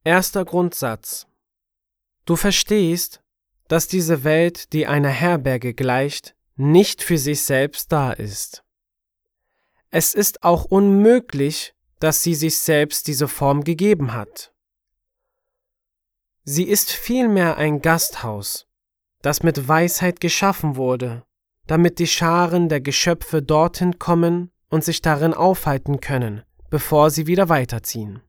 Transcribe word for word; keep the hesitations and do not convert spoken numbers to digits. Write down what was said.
Erster Grundsatz. Du verstehst, dass diese Welt, die einer Herberge gleicht, nicht für sich selbst da ist. Es ist auch unmöglich, dass sie sich selbst diese Form gegeben hat. Sie ist vielmehr ein Gasthaus, das mit Weisheit geschaffen wurde, damit die Scharen der Geschöpfe dorthin kommen und sich darin aufhalten können, bevor sie wieder weiterziehen.